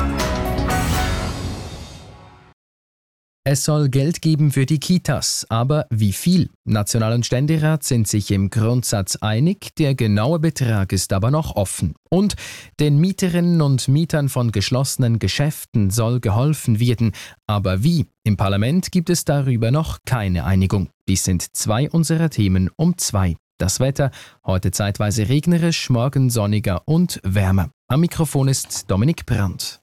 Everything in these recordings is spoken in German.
Es soll Geld geben für die Kitas, aber wie viel? National- und Ständerat sind sich im Grundsatz einig, der genaue Betrag ist aber noch offen. Und den Mieterinnen und Mietern von geschlossenen Geschäften soll geholfen werden, aber wie? Im Parlament gibt es darüber noch keine Einigung. Dies sind zwei unserer Themen um 2. Das Wetter, heute zeitweise regnerisch, morgen sonniger und wärmer. Am Mikrofon ist Dominik Brandt.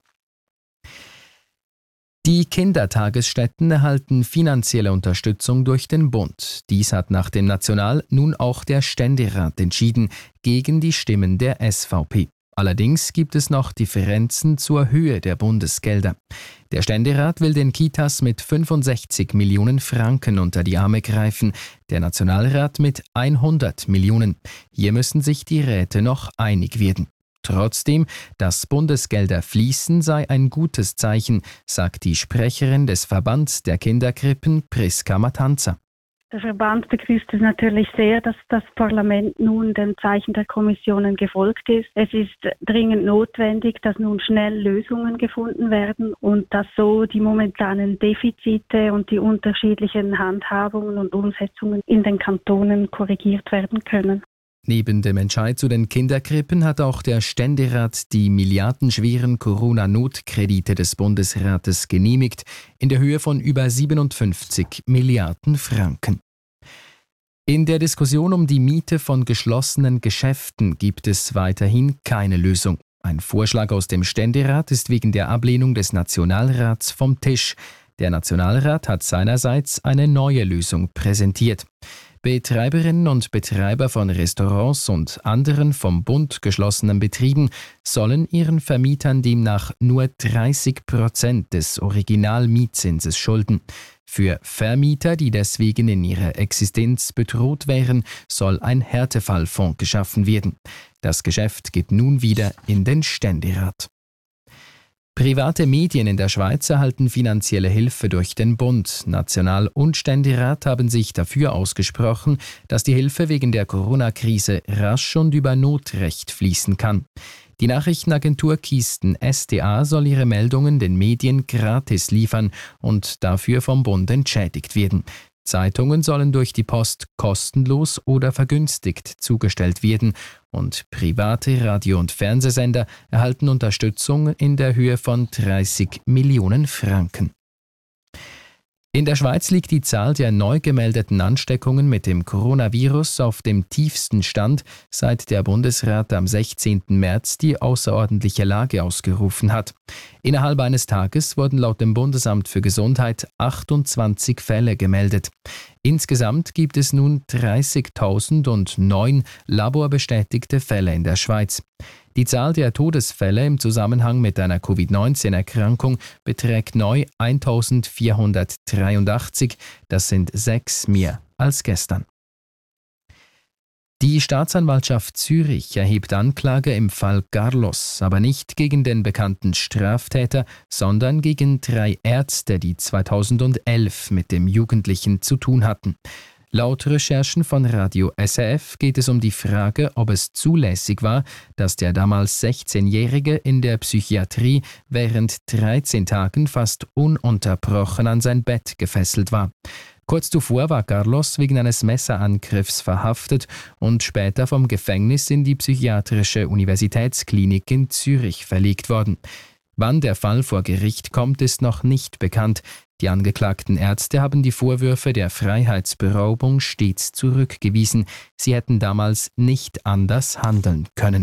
Die Kindertagesstätten erhalten finanzielle Unterstützung durch den Bund. Dies hat nach dem National- nun auch der Ständerat entschieden, gegen die Stimmen der SVP. Allerdings gibt es noch Differenzen zur Höhe der Bundesgelder. Der Ständerat will den Kitas mit 65 Millionen Franken unter die Arme greifen, der Nationalrat mit 100 Millionen. Hier müssen sich die Räte noch einig werden. Trotzdem, dass Bundesgelder fließen, sei ein gutes Zeichen, sagt die Sprecherin des Verbands der Kinderkrippen, Priska Matanza. Der Verband begrüßt es natürlich sehr, dass das Parlament nun dem Zeichen der Kommissionen gefolgt ist. Es ist dringend notwendig, dass nun schnell Lösungen gefunden werden und dass so die momentanen Defizite und die unterschiedlichen Handhabungen und Umsetzungen in den Kantonen korrigiert werden können. Neben dem Entscheid zu den Kinderkrippen hat auch der Ständerat die milliardenschweren Corona-Notkredite des Bundesrates genehmigt, in der Höhe von über 57 Milliarden Franken. In der Diskussion um die Miete von geschlossenen Geschäften gibt es weiterhin keine Lösung. Ein Vorschlag aus dem Ständerat ist wegen der Ablehnung des Nationalrats vom Tisch. Der Nationalrat hat seinerseits eine neue Lösung präsentiert. Betreiberinnen und Betreiber von Restaurants und anderen vom Bund geschlossenen Betrieben sollen ihren Vermietern demnach nur 30% des Originalmietzinses schulden. Für Vermieter, die deswegen in ihrer Existenz bedroht wären, soll ein Härtefallfonds geschaffen werden. Das Geschäft geht nun wieder in den Ständerat. Private Medien in der Schweiz erhalten finanzielle Hilfe durch den Bund. National- und Ständerat haben sich dafür ausgesprochen, dass die Hilfe wegen der Corona-Krise rasch und über Notrecht fließen kann. Die Nachrichtenagentur Kisten SDA soll ihre Meldungen den Medien gratis liefern und dafür vom Bund entschädigt werden. Zeitungen sollen durch die Post kostenlos oder vergünstigt zugestellt werden und private Radio- und Fernsehsender erhalten Unterstützung in der Höhe von 30 Millionen Franken. In der Schweiz liegt die Zahl der neu gemeldeten Ansteckungen mit dem Coronavirus auf dem tiefsten Stand, seit der Bundesrat am 16. März die außerordentliche Lage ausgerufen hat. Innerhalb eines Tages wurden laut dem Bundesamt für Gesundheit 28 Fälle gemeldet. Insgesamt gibt es nun 30.009 laborbestätigte Fälle in der Schweiz. Die Zahl der Todesfälle im Zusammenhang mit einer Covid-19-Erkrankung beträgt neu 1.483, das sind 6 mehr als gestern. Die Staatsanwaltschaft Zürich erhebt Anklage im Fall Carlos, aber nicht gegen den bekannten Straftäter, sondern gegen 3 Ärzte, die 2011 mit dem Jugendlichen zu tun hatten. Laut Recherchen von Radio SRF geht es um die Frage, ob es zulässig war, dass der damals 16-Jährige in der Psychiatrie während 13 Tagen fast ununterbrochen an sein Bett gefesselt war. Kurz zuvor war Carlos wegen eines Messerangriffs verhaftet und später vom Gefängnis in die Psychiatrische Universitätsklinik in Zürich verlegt worden. Wann der Fall vor Gericht kommt, ist noch nicht bekannt. Die angeklagten Ärzte haben die Vorwürfe der Freiheitsberaubung stets zurückgewiesen. Sie hätten damals nicht anders handeln können.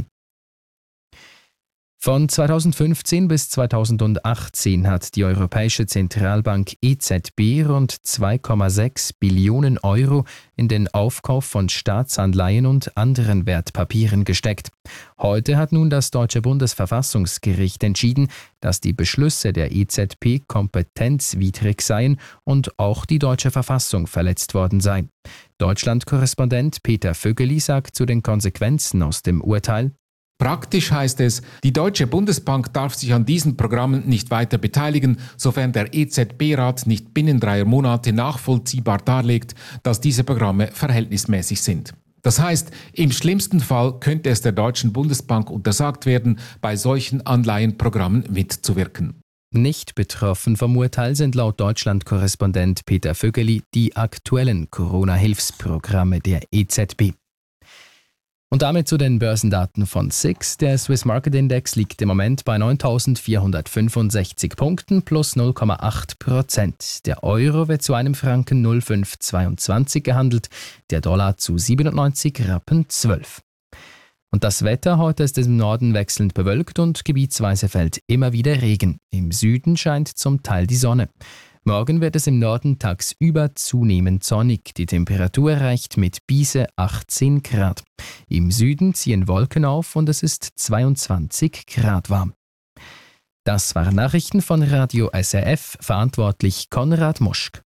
Von 2015 bis 2018 hat die Europäische Zentralbank EZB rund 2,6 Billionen Euro in den Aufkauf von Staatsanleihen und anderen Wertpapieren gesteckt. Heute hat nun das Deutsche Bundesverfassungsgericht entschieden, dass die Beschlüsse der EZB kompetenzwidrig seien und auch die deutsche Verfassung verletzt worden sei. Deutschland-Korrespondent Peter Vögeli sagt zu den Konsequenzen aus dem Urteil: Praktisch heißt es, die Deutsche Bundesbank darf sich an diesen Programmen nicht weiter beteiligen, sofern der EZB-Rat nicht binnen 3 Monate nachvollziehbar darlegt, dass diese Programme verhältnismäßig sind. Das heißt, im schlimmsten Fall könnte es der Deutschen Bundesbank untersagt werden, bei solchen Anleihenprogrammen mitzuwirken. Nicht betroffen vom Urteil sind laut Deutschland-Korrespondent Peter Vögeli die aktuellen Corona-Hilfsprogramme der EZB. Und damit zu den Börsendaten von SIX. Der Swiss Market Index liegt im Moment bei 9.465 Punkten plus 0,8%. Der Euro wird zu einem Franken 0,522 gehandelt, der Dollar zu 97,12 Rappen. Und das Wetter: heute ist es im Norden wechselnd bewölkt und gebietsweise fällt immer wieder Regen. Im Süden scheint zum Teil die Sonne. Morgen wird es im Norden tagsüber zunehmend sonnig. Die Temperatur erreicht mit Biese 18 Grad. Im Süden ziehen Wolken auf und es ist 22 Grad warm. Das waren Nachrichten von Radio SRF, verantwortlich Konrad Moschk.